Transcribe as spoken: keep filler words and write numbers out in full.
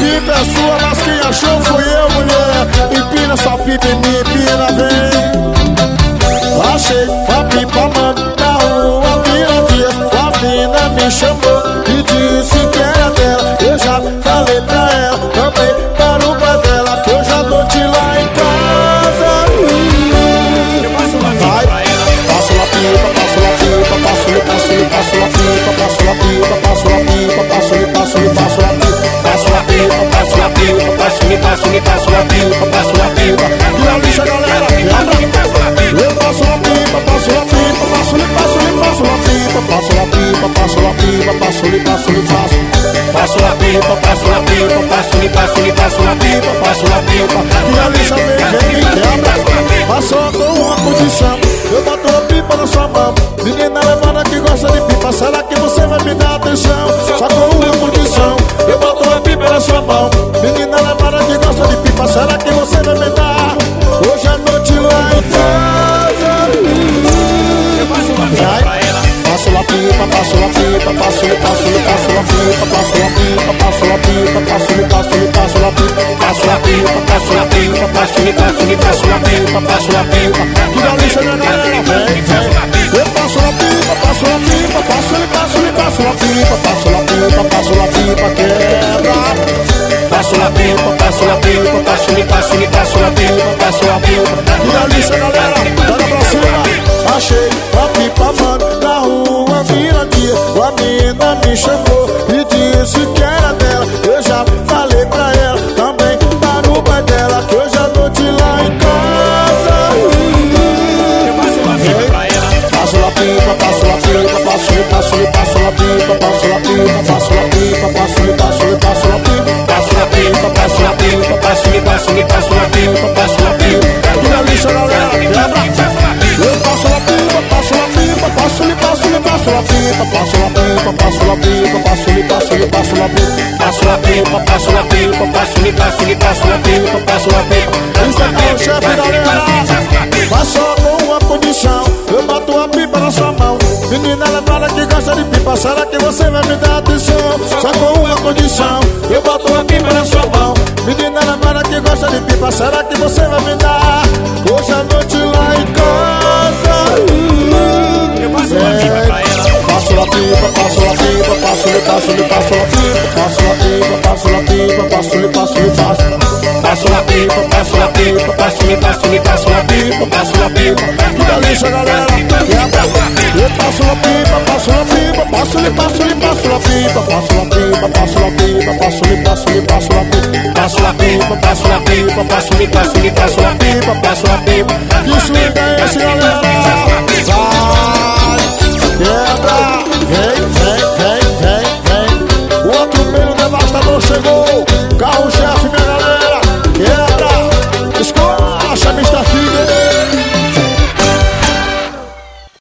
pipa é sua, mas quem achou fui eu, mulher. Empina sua pipa e me empina, vem. Achei a pipa, mano, na rua, vira dia. A mina me chamou e disse que era dela. Eu já falei pra ela, também para o pai dela, que eu já tô de lá em casa. Vai, passo a pipa, passo a pipa, passo a pipa, passo a pipa, passo a pipa, passo a pipa, passo a pipa, passo a pipa, passo a pipa, passo a pipa, passo a pipa, passo a pipa, passo a pipa, passo a pipa. E a lixa, galera, eu passo a pipa, passo a pipa, passo a pipa, passo a pipa, passo a pipa, passo a pipa, passo a pipa, passo a pipa, passo a pipa, passo a pipa, passo a pipa, passo a pipa, passo a pipa. E a lixa vem, vem, quebra. Passou com uma condição, eu boto a pipa na sua mão. Menina levada que gosta de pipa, será que você vai me dar atenção? Só com uma condição, eu boto a pipa na sua mão. Menina levada que gosta de pipa, será que você vai me dar? Hoje à noite lá em casa. Vai, passo a pipa, passo a pipa, passo a passo a passo a pipa, passo a pipa, passo a pipa, passo a passo a passo a pipa, passo a pipa, passo a pipa, passo a passo a passo a pipa, passo a pipa. Que da lixa na galera, vem, vem. Eu passo a pipa, passo a pipa, passo a passo a passo a pipa, passo a pipa, passo a pipa, quebra. Passo a pipa, passo a pipa, passo a passo a passo a pipa, passo a pipa. Que da lixa galera, bora pra cima. Achei a pipa, mano, na rua, vira dia. A mina me chamou e disse que era dela. Eu já falei pra ela, também para o pai dela, que eu já tô de lá em casa. Passo a pipa, passo a pipa, passo a passo a passo a pipa, passo a pipa, passo a pipa, passo a passo a passo a pipa, passo a pipa, passo a pipa, passo a passo a passo a pipa, passo a pipa. Aqui na lixa, galera, quebra. Eu passo a pipa, passo a pipa, passo a passo a passo a pipa, passo a pipa, passo a pipa, passo a passo a passo a pipa, passo a pipa, passo a pipa, passo a passo a passo a pipa, passo a pipa. Isso aqui é o chefe, galera. Passou com uma condição, eu boto a pipa na sua mão. Menina levada que gosta de pipa, será que você vai me dar atenção? Só com uma condição, eu boto a pipa na sua mão. Menina levada que gosta de pipa, será que você vai me dar? Hoje à noite lá em casa. Eu passo a pipa pra ela. Passo a pipa, passo a pipa, passo a passo a passo a pipa, passo a pipa, passo a pipa, passo a passo a passo. Passo a pipa, passo a pipa, passo a passo a passo a pipa, passo a pipa. Que delícia, galera. Eu passo a pipa, passo a pipa, passo a passo a passo a pipa, passo a pipa, passo a pipa, passo a passo a passo a pipa, passo a pipa, passo a pipa, passo a passo a passo a pipa, passo a pipa. Que swing é esse, galera?